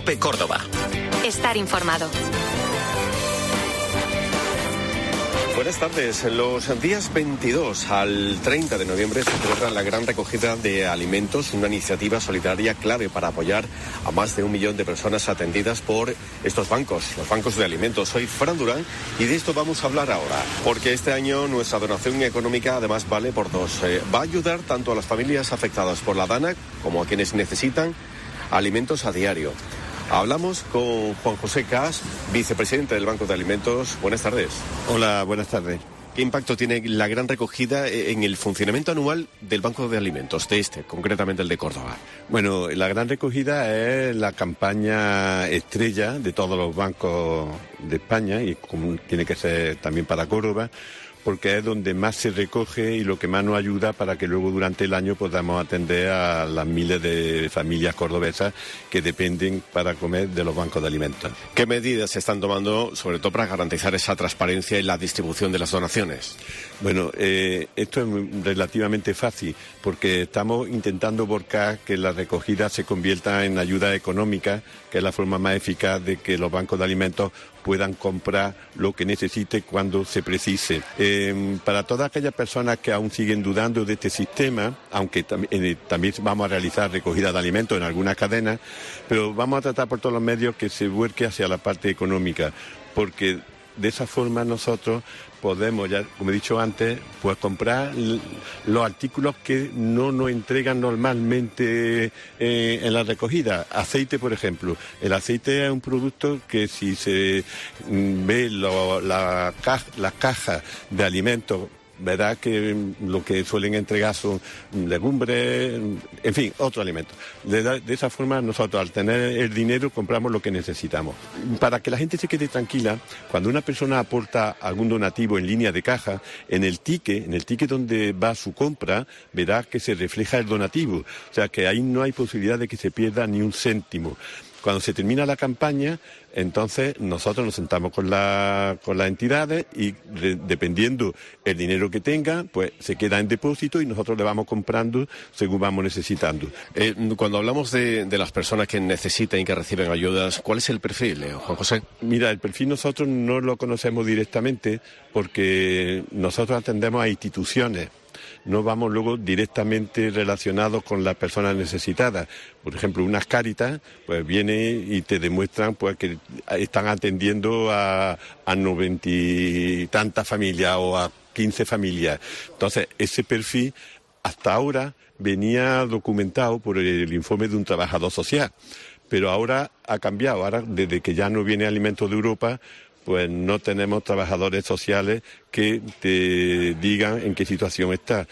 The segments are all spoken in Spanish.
COPE Córdoba. Estar informado. Buenas tardes. Los días 22 al 30 de noviembre se celebra la gran recogida de alimentos, una iniciativa solidaria clave para apoyar a más de 1 millón de personas atendidas por estos bancos, los bancos de alimentos. Soy Fran Durán y de esto vamos a hablar ahora, porque este año nuestra donación económica además vale por dos. Va a ayudar tanto a las familias afectadas por la DANA como a quienes necesitan alimentos a diario. Hablamos con Juan José Cas, vicepresidente del Banco de Alimentos. Buenas tardes. Hola, buenas tardes. ¿Qué impacto tiene la gran recogida en el funcionamiento anual del Banco de Alimentos, concretamente el de Córdoba? Bueno, la gran recogida es la campaña estrella de todos los bancos de España y como tiene que ser también para Córdoba, porque es donde más se recoge y lo que más nos ayuda para que luego durante el año podamos atender a las miles de familias cordobesas que dependen para comer de los bancos de alimentos. ¿Qué medidas se están tomando, sobre todo para garantizar esa transparencia y la distribución de las donaciones? Bueno, esto es relativamente fácil, porque estamos intentando volcar que la recogida se convierta en ayuda económica, que es la forma más eficaz de que los bancos de alimentos puedan comprar lo que necesite cuando se precise. Para todas aquellas personas que aún siguen dudando de este sistema, aunque también vamos a realizar recogida de alimentos en algunas cadenas, pero vamos a tratar por todos los medios que se vuelque hacia la parte económica, porque de esa forma nosotros podemos, ya como he dicho antes, pues comprar los artículos que no nos entregan normalmente en la recogida. Aceite, por ejemplo. El aceite es un producto que si se ve las cajas de alimentos, verá que lo que suelen entregar son legumbres, en fin, otros alimentos. De esa forma nosotros al tener el dinero compramos lo que necesitamos. Para que la gente se quede tranquila, cuando una persona aporta algún donativo en línea de caja, en el ticket donde va su compra, verá que se refleja el donativo. O sea que ahí no hay posibilidad de que se pierda ni un céntimo. Cuando se termina la campaña, entonces nosotros nos sentamos con las entidades y dependiendo el dinero que tengan, pues se queda en depósito y nosotros le vamos comprando según vamos necesitando. Cuando hablamos de las personas que necesitan y que reciben ayudas, ¿cuál es el perfil, Juan José? Mira, el perfil nosotros no lo conocemos directamente porque nosotros atendemos a instituciones. No vamos luego directamente relacionados con las personas necesitadas. Por ejemplo, unas Cáritas, pues vienen y te demuestran pues que están atendiendo a 90 y tantas familias o a 15 familias. Entonces, ese perfil hasta ahora venía documentado por el informe de un trabajador social, pero ahora ha cambiado. Ahora, desde que ya no viene Alimentos de Europa, pues no tenemos trabajadores sociales que te digan en qué situación está.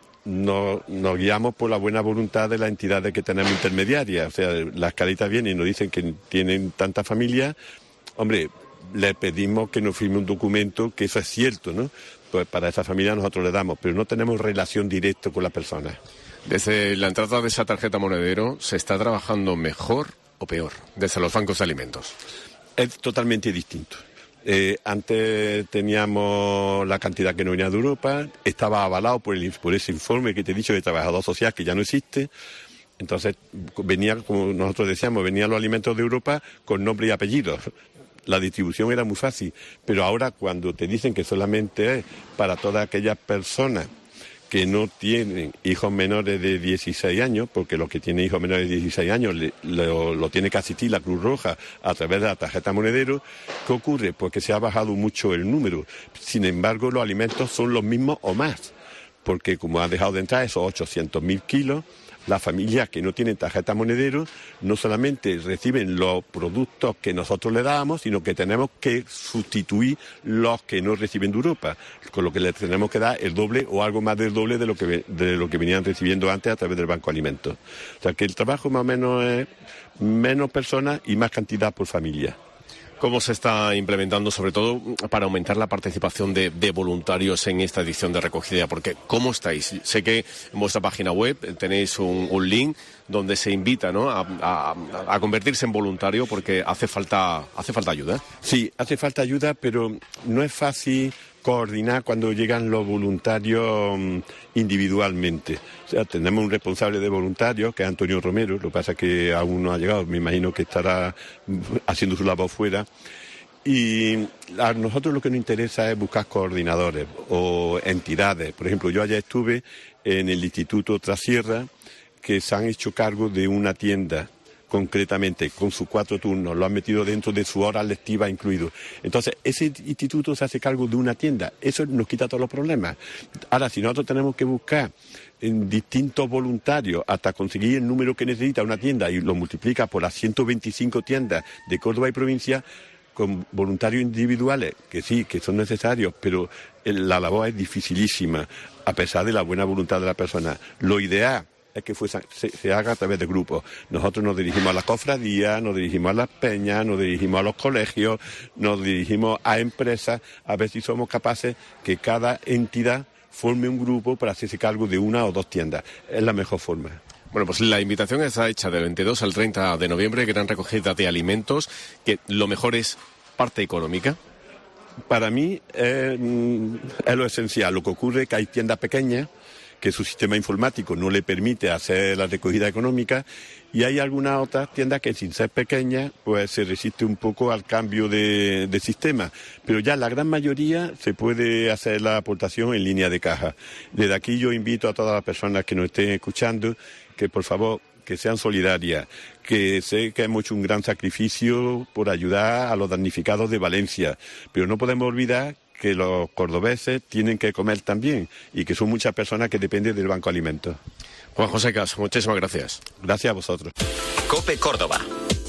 Nos guiamos por la buena voluntad de las entidades que tenemos intermediarias. O sea, las Cáritas vienen y nos dicen que tienen tantas familias. Hombre, les pedimos que nos firme un documento que eso es cierto, ¿no? Pues para esa familia nosotros le damos, pero no tenemos relación directa con las personas. Desde la entrada de esa tarjeta monedero, ¿se está trabajando mejor o peor desde los bancos de alimentos? Es totalmente distinto. Antes teníamos la cantidad que no venía de Europa, estaba avalado por ese informe que te he dicho de trabajador social que ya no existe. Entonces venía, como nosotros decíamos, venían los alimentos de Europa con nombre y apellido. La distribución era muy fácil, pero ahora cuando te dicen que solamente es para todas aquellas personas que no tienen hijos menores de 16 años, porque los que tienen hijos menores de 16 años lo tiene que asistir la Cruz Roja a través de la tarjeta monedero. ¿Qué ocurre? Pues que se ha bajado mucho el número. Sin embargo, los alimentos son los mismos o más, porque como han dejado de entrar esos 800.000 kilos, las familias que no tienen tarjeta monedero no solamente reciben los productos que nosotros le dábamos, sino que tenemos que sustituir los que no reciben de Europa, con lo que les tenemos que dar el doble o algo más del doble de lo que venían recibiendo antes a través del Banco de Alimentos. O sea que el trabajo más o menos es menos personas y más cantidad por familia. ¿Cómo se está implementando, sobre todo para aumentar la participación de voluntarios en esta edición de recogida? Porque, ¿cómo estáis? Sé que en vuestra página web tenéis un link donde se invita, ¿no?, a convertirse en voluntario porque hace falta ayuda. Sí, hace falta ayuda, pero no es fácil coordinar cuando llegan los voluntarios individualmente. O sea, tenemos un responsable de voluntarios, que es Antonio Romero, lo que pasa es que aún no ha llegado, me imagino que estará haciendo su labor fuera. Y a nosotros lo que nos interesa es buscar coordinadores o entidades. Por ejemplo, yo ayer estuve en el Instituto Trasierra, que se han hecho cargo de una tienda, concretamente, con sus 4 turnos, lo han metido dentro de su hora lectiva incluido. Entonces, ese instituto se hace cargo de una tienda, eso nos quita todos los problemas. Ahora, si nosotros tenemos que buscar en distintos voluntarios hasta conseguir el número que necesita una tienda y lo multiplica por las 125 tiendas de Córdoba y provincia, con voluntarios individuales, que sí, que son necesarios, pero la labor es dificilísima, a pesar de la buena voluntad de la persona. Lo ideal es que se haga a través de grupos. Nosotros nos dirigimos a las cofradías, nos dirigimos a las peñas, nos dirigimos a los colegios, nos dirigimos a empresas, a ver si somos capaces que cada entidad forme un grupo para hacerse cargo de 1 o 2 tiendas. Es la mejor forma. Bueno, pues la invitación está hecha del 22 al 30 de noviembre, gran recogida de alimentos, que lo mejor es parte económica. Para mí es lo esencial. Lo que ocurre es que hay tiendas pequeñas que su sistema informático no le permite hacer la recogida económica, y hay algunas otras tiendas que, sin ser pequeñas, pues se resiste un poco al cambio de sistema. Pero ya la gran mayoría se puede hacer la aportación en línea de caja. Desde aquí yo invito a todas las personas que nos estén escuchando que, por favor, que sean solidarias, que sé que hemos hecho un gran sacrificio por ayudar a los damnificados de Valencia, pero no podemos olvidar que los cordobeses tienen que comer también y que son muchas personas que dependen del Banco de Alimentos. Juan José Cas, muchísimas gracias. Gracias a vosotros. COPE Córdoba.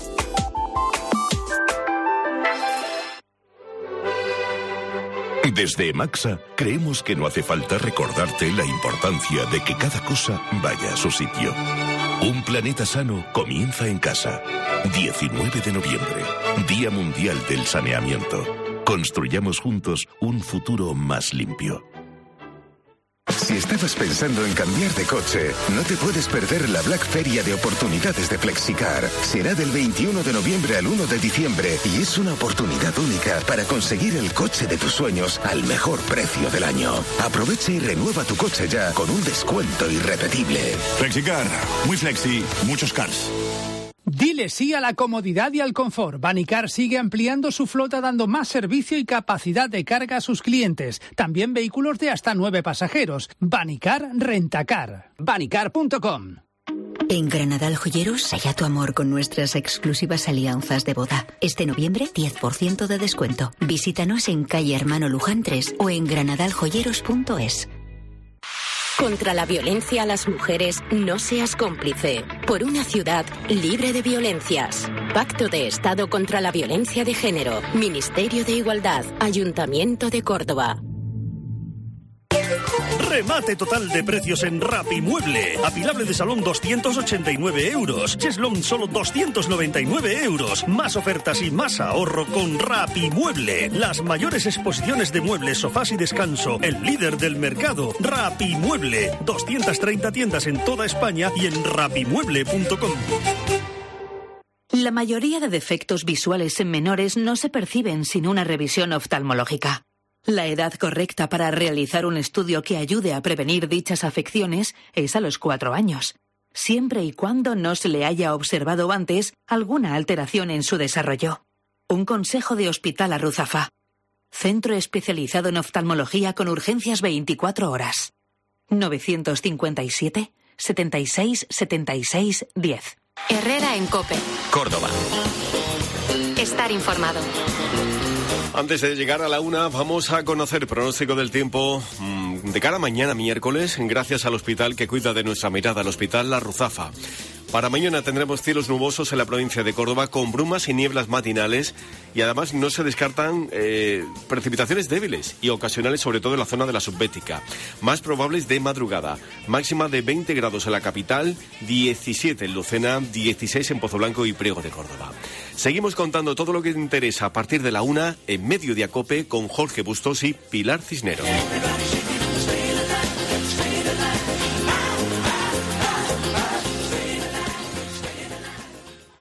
Desde Emaxa creemos que no hace falta recordarte la importancia de que cada cosa vaya a su sitio. Un planeta sano comienza en casa. 19 de noviembre, Día Mundial del Saneamiento. Construyamos juntos un futuro más limpio. Si estabas pensando en cambiar de coche, no te puedes perder la Black Feria de oportunidades de Flexicar. Será del 21 de noviembre al 1 de diciembre y es una oportunidad única para conseguir el coche de tus sueños al mejor precio del año. Aprovecha y renueva tu coche ya con un descuento irrepetible. Flexicar, muy flexi, muchos cars. Dile sí a la comodidad y al confort. Banicar sigue ampliando su flota dando más servicio y capacidad de carga a sus clientes. También vehículos de hasta 9 pasajeros. Banicar Rentacar. Banicar.com. En Granadal Joyeros, sella tu amor con nuestras exclusivas alianzas de boda. Este noviembre, 10% de descuento. Visítanos en calle Hermano Luján 3 o en granadaljoyeros.es. Contra la violencia a las mujeres, no seas cómplice. Por una ciudad libre de violencias. Pacto de Estado contra la Violencia de Género. Ministerio de Igualdad. Ayuntamiento de Córdoba. Remate total de precios en Rapimueble. Apilable de salón 289 euros. Cheslón solo 299 euros. Más ofertas y más ahorro con Rapimueble. Las mayores exposiciones de muebles, sofás y descanso. El líder del mercado. Rapimueble. 230 tiendas en toda España y en rapimueble.com. La mayoría de defectos visuales en menores no se perciben sin una revisión oftalmológica. La edad correcta para realizar un estudio que ayude a prevenir dichas afecciones es a los 4 años, siempre y cuando no se le haya observado antes alguna alteración en su desarrollo. Un consejo de Hospital Arruzafa. Centro especializado en oftalmología con urgencias 24 horas. 957 76 76 10. Herrera en COPE. Córdoba. Estar informado. Antes de llegar a la 1, vamos a conocer el pronóstico del tiempo de cara a mañana miércoles, gracias al hospital que cuida de nuestra mirada, el Hospital La Ruzafa. Para mañana tendremos cielos nubosos en la provincia de Córdoba con brumas y nieblas matinales y además no se descartan precipitaciones débiles y ocasionales, sobre todo en la zona de la subbética. Más probables de madrugada. Máxima de 20 grados en la capital, 17 en Lucena, 16 en Pozoblanco y Priego de Córdoba. Seguimos contando todo lo que te interesa a partir de la 1 en Mediodía COPE con Jorge Bustos y Pilar Cisneros.